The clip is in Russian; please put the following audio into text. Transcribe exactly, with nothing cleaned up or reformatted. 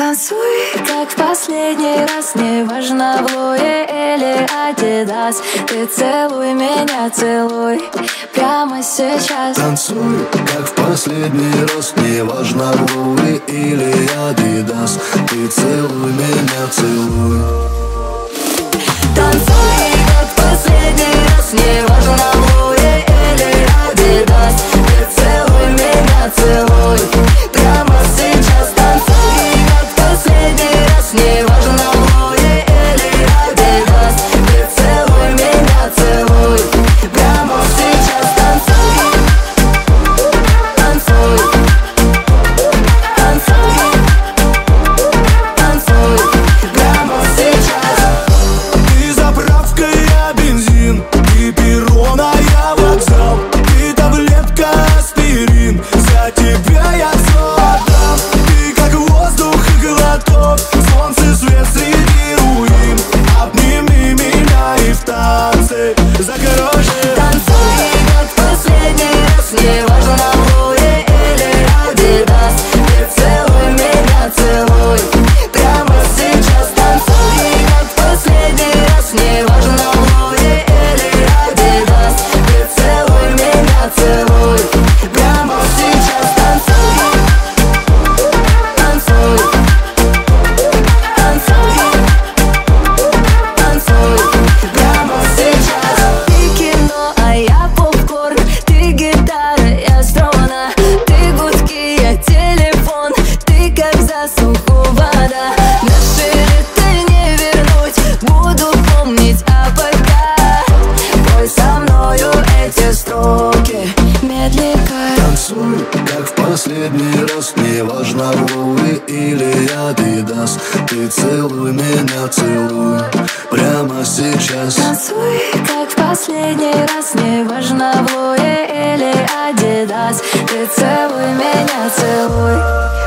Танцуй, как в последний раз, неважно, в Луи или Адидас. Ты целуй меня, целуй прямо сейчас. Танцуй, как в последний раз, неважно, в Луи или Адидас. Ты целуй меня, целуй. Танцуй, как в последний раз, неважно, в Луи или Адидас. Ты целуй меня, целуй прямо сейчас. Танцуй, как в последний раз, неважно, в Луи или Адидас. Ты целуй меня, целуй прямо сейчас. Танцуй, танцуй, танцуй, танцуй прямо сейчас. Ты заправка, я бензин, ты перрон, а я вокзал. Ты таблетка, аспирин, за тебя я все отдам. Ты как воздух и глоток, солнце, свет среди руин. Обними меня и в танце закрой же. Танцуй, как в последний раз, неважно, в Луи или Адидас. Ты целуй меня, целуй прямо сейчас. Танцуй, как в последний раз, неважно, в Луи или Адидас. Ты целуй меня, целуй прямо сейчас. Танцуй, танцуй, танцуй, танцуй прямо сейчас. Ты кино, а я попкорн. Ты гитара, я струна. Ты гудки, я телефон. Ты как засуху вода. Наши лета не вернуть, буду помнить, а пока пой со мною эти строки медленно. Танцуй, как в последний раз, неважно, в Луи или Адидас. Ты целуй меня, целуй прямо сейчас. Танцуй, как в последний раз, неважно, в Луи или Адидас. Ты целуй меня, целуй